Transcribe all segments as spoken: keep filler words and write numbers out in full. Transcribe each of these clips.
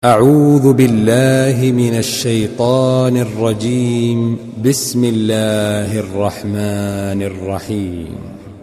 أعوذ بالله من الشيطان الرجيم. بسم الله الرحمن الرحيم.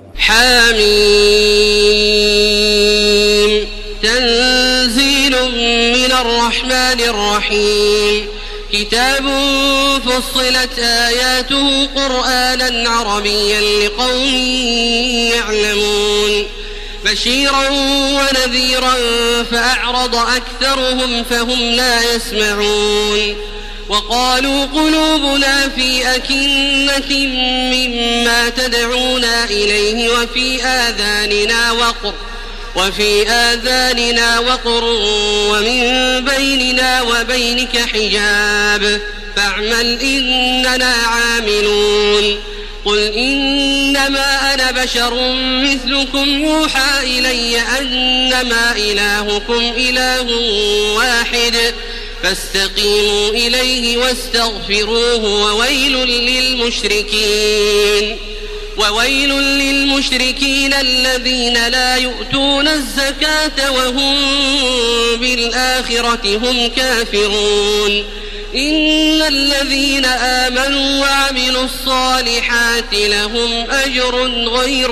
حميم تنزيل من الرحمن الرحيم. كتاب فصلت آياته قرآنا عربيا لقوم يعلمون بشيرا ونذيرا فأعرض أكثرهم فهم لا يسمعون. وقالوا قلوبنا في أكنة مما تدعونا إليه وفي آذاننا وقر وفي آذاننا وقر ومن بيننا وبينك حجاب فاعمل إننا عاملون. قل إنما أنا بشر مثلكم يوحى إلي أنما إلهكم إله واحد فاستقيموا إليه واستغفروه وويل للمشركين وويل للمشركين الذين لا يؤتون الزكاة وهم بالآخرة هم كافرون. إن الذين آمنوا وعملوا الصالحات لهم أجر غير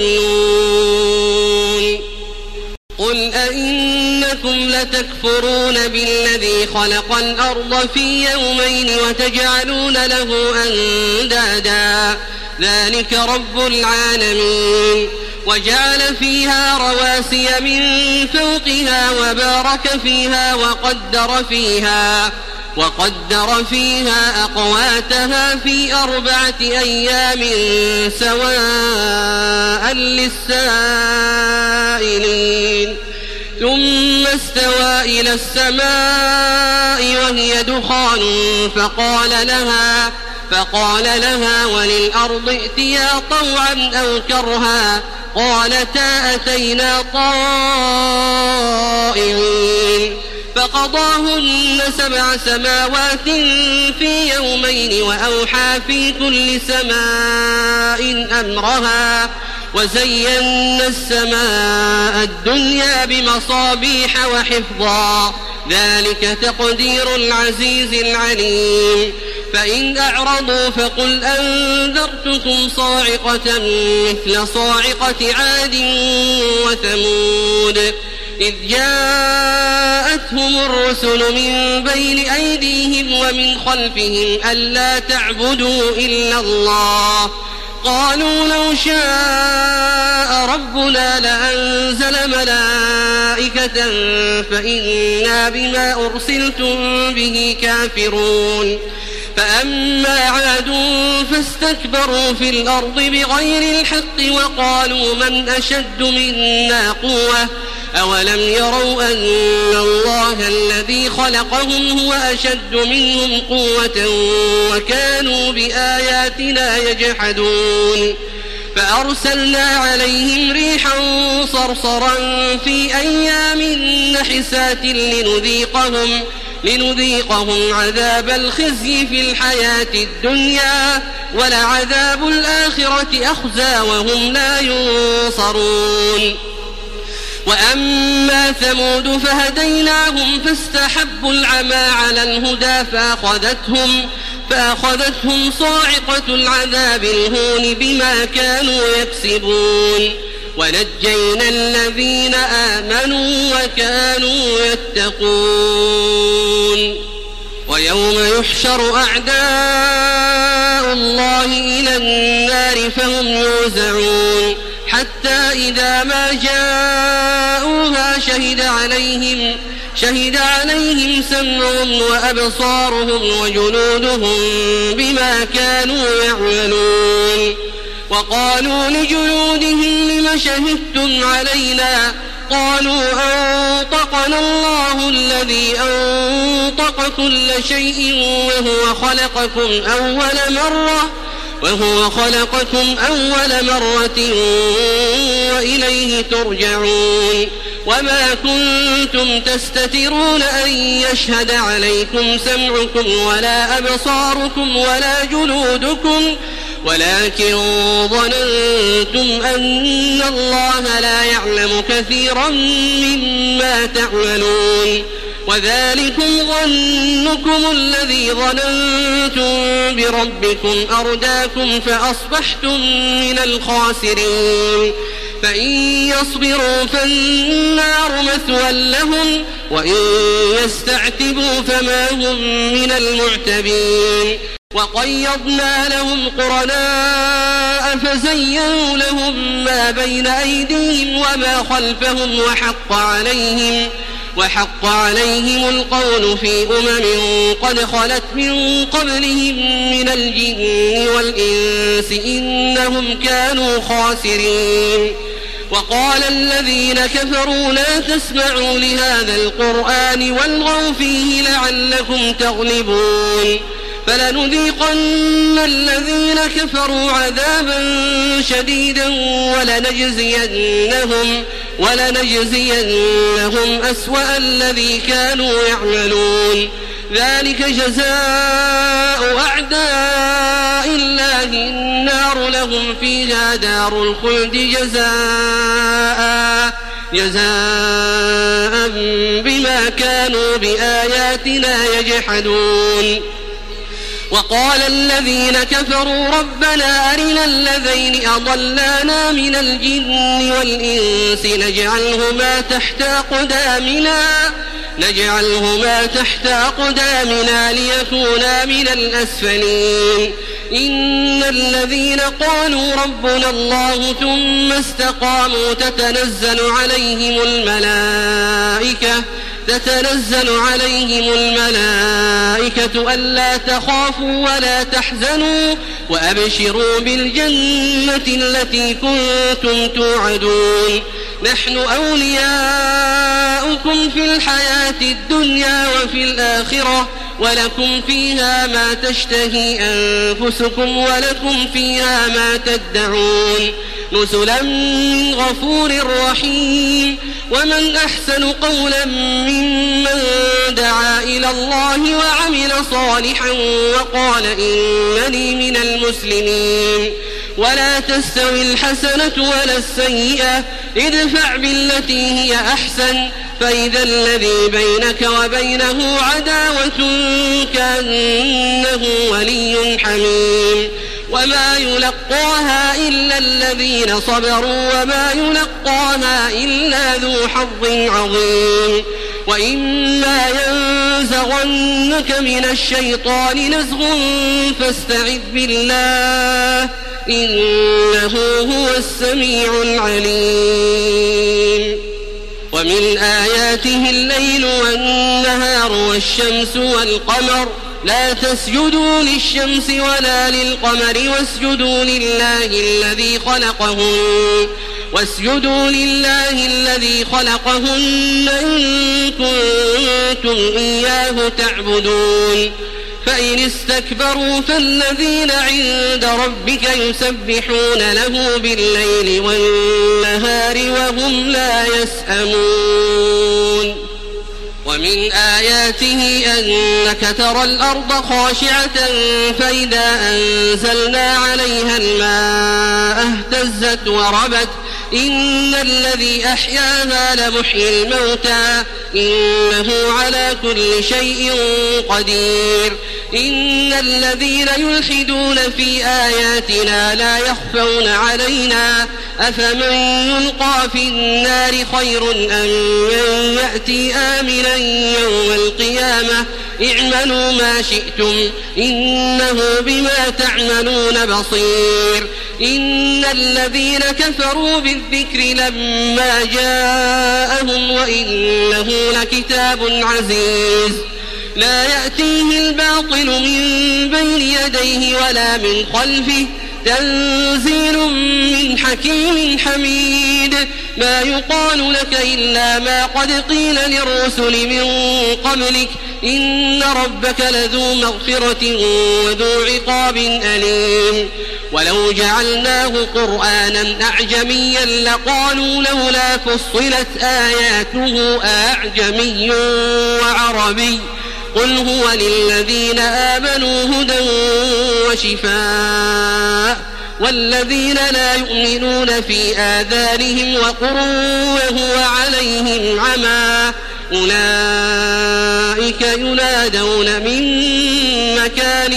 ممنون. قل أئنكم لتكفرون بالذي خلق الأرض في يومين وتجعلون له أندادا ذلك رب العالمين. وجعل فيها رواسي من فوقها وبارك فيها وقدر فيها وقدر فيها أقواتها في أربعة أيام سواء للسائلين. ثم استوى إلى السماء وهي دخان فقال لها فقال لها وللأرض ائتيا طوعا أو كرها قالتا أتينا طائعين. فقضاهن سبع سماوات في يومين وأوحى في كل سماء أمرها وزينا السماء الدنيا بمصابيح وحفظا ذلك تقدير العزيز العليم. فإن أعرضوا فقل أنذرتكم صاعقة مثل صاعقة عاد وثمود إذ جاءتهم الرسل من بين أيديهم ومن خلفهم ألا تعبدوا إلا الله قالوا لو شاء ربنا لأنزل ملائكة فإنا بما أرسلتم به كافرون. فأما عاد فاستكبروا في الأرض بغير الحق وقالوا من أشد منا قوة أولم يروا أن الله الذي خلقهم هو أشد منهم قوة وكانوا بآياتنا يجحدون. فأرسلنا عليهم ريحا صرصرا في أيام نحسات لنذيقهم لنذيقهم عذاب الخزي في الحياة الدنيا ولعذاب الآخرة أخزى وهم لا ينصرون. وأما ثمود فهديناهم فاستحبوا العمى على الهدى فأخذتهم, فأخذتهم صاعقة العذاب الهون بما كانوا يكسبون. ونجينا الذين آمنوا وكانوا يتقون. ويوم يحشر أعداء الله إلى النار فهم يوزعون حتى إذا ما جاءوها شهد عليهم شهد عليهم سمعهم وأبصارهم وجلودهم بما كانوا يعملون. وقالوا لجلودهم لم شهدتم علينا قالوا أنطقنا الله الذي أنطق كل شيء وهو خلقكم أول مرة وهو خلقكم أول مرة وإليه ترجعون. وما كنتم تستترون أن يشهد عليكم سمعكم ولا أبصاركم ولا جلودكم ولكن ظننتم أن الله لا يعلم كثيرا مما تعملون. وذلكم ظنكم الذي ظننتم بربكم أرداكم فأصبحتم من الخاسرين فإن يصبروا فالنار مثوى لهم وإن يستعتبوا فما هم من المعتبين وقيضنا لهم قرناء فزينوا لهم ما بين أيديهم وما خلفهم وحق عليهم وحق عليهم القول في أمم قد خلت من قبلهم من الجن والإنس إنهم كانوا خاسرين وقال الذين كفروا لا تسمعوا لهذا القرآن والغوا فيه لعلكم تغلبون فلنذيقن الذين كفروا عذابا شديدا ولنجزينهم ولنجزينهم أسوأ الذي كانوا يعملون ذلك جزاء أعداء الله النار لهم فيها دار الخلد جزاء جزاء بما كانوا بآياتنا يجحدون وقال الذين كفروا ربنا أرنا الذين أضلانا من الجن والإنس نجعلهما تحت أقدامنا نجعلهما تحت أقدامنا ليكونا من الأسفلين إن الذين قالوا ربنا الله ثم استقاموا تتنزل عليهم الملائكة تتنزل عليهم الملائكة ألا تخافوا ولا تحزنوا وأبشروا بالجنة التي كنتم توعدون نحن أولياؤكم في الحياة الدنيا وفي الآخرة ولكم فيها ما تشتهي أنفسكم ولكم فيها ما تدعون نزلا من غفور رحيم ومن أحسن قولا ممن دعا إلى الله وعمل صالحا وقال إنني من المسلمين ولا تستوي الحسنة ولا السيئة ادفع بالتي هي أحسن فإذا الذي بينك وبينه عداوة كأنه ولي حميم وما يلقاها إلا الذين صبروا وما يلقاها إلا ذو حظ عظيم وإما ينزغنك من الشيطان نزغ فاستعذ بالله إنه هو السميع العليم ومن آياته الليل والنهار والشمس والقمر لا تسجدوا للشمس ولا للقمر واسجدوا لله الذي خلقهن واسجدوا لله الذي خلقهن إن كنتم إياه تعبدون فإن استكبروا فالذين عند ربك يسبحون له بالليل والنهار وهم لا يسأمون ومن آياته أنك ترى الأرض خاشعة فإذا أنزلنا عليها الماء اهتزت وربت إن الذي أحياها لمحيي الموتى إنه على كل شيء قدير إن الذين يلحدون في آياتنا لا يخفون علينا أفمن يلقى في النار خير أم من يأتي آمنا يوم القيامة اعملوا ما شئتم إنه بما تعملون بصير إن الذين كفروا بالذكر لما جاءهم وإنه لكتاب عزيز لا يأتيه الباطل من بين يديه ولا من خلفه تنزيل من حكيم حميد ما يقال لك إلا ما قد قيل للرسل من قبلك إن ربك لذو مغفرة وذو عقاب أليم ولو جعلناه قرآنا أعجميا لقالوا لولا فصلت آياته أعجمي وعربي قل هو للذين آمنوا هدى وشفاء والذين لا يؤمنون في آذانهم وقر وهو عليهم عمى أولئك ينادون من مكان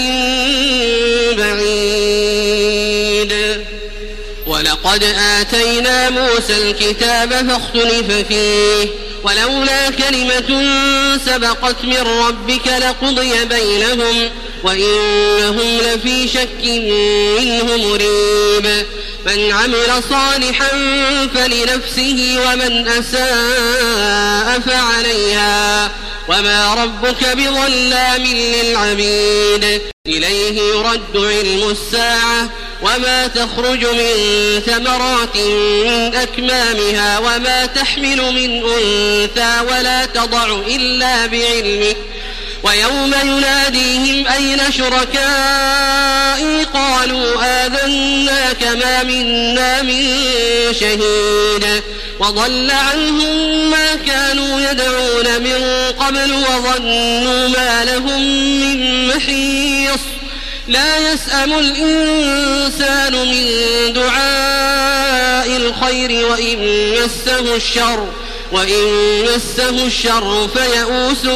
بعيد. ولقد آتينا موسى الكتاب فاختلف فيه ولولا كلمة سبقت من ربك لقضي بينهم وإنهم لفي شك منه مريب. من عمل صالحا فلنفسه ومن أساء فعليها وما ربك بظلام للعبيد. إليه يرد علم الساعة وما تخرج من ثمرات من أكمامها وما تحمل من أنثى ولا تضع إلا بعلمه. ويوم يناديهم أين شركائي قالوا آذناك ما منا من شهيد وضل عنهم ما كانوا يدعون من قبل وظنوا ما لهم من محيص. لا يسأم الإنسان من دعاء الخير وإن مسه الشر وإن مسه الشر فيئوس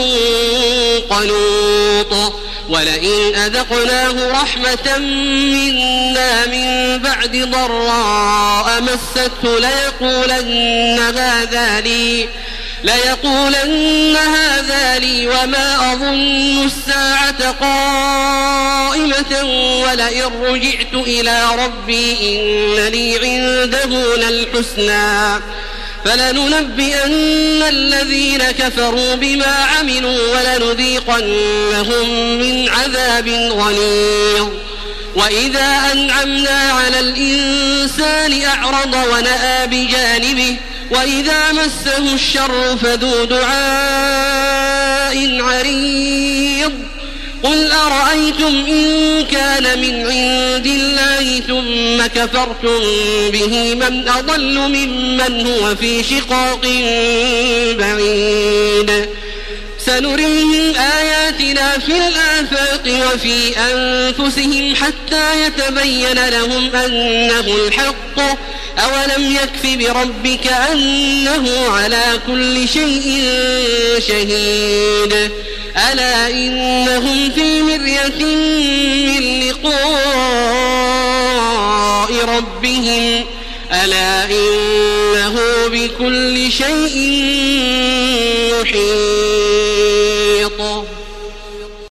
قنوط. ولئن أذقناه رحمة منا من بعد ضراء مسته ليقولن هذا لي ليقولن هذا لي وما أظن الساعة قائمة ولئن رجعت إلى ربي إن لي عنده للحسنى فلننبئن الذين كفروا بما عملوا ولنذيقنهم من عذاب غليظ. وإذا أنعمنا على الإنسان أعرض ونأى بجانبه وإذا مسه الشر فذو دعاء عريض. قل أرأيتم إن كان من عند الله ثم كفرتم به من أضل ممن هو في شقاق بعيد. سنريهم آياتنا في الآفاق وفي أنفسهم حتى يتبين لهم أنه الحق. أولم يكف بربك أنه على كل شيء شهيد. ألا إنهم في مرية من لقاء ربهم ألا إنه بكل شيء محيط.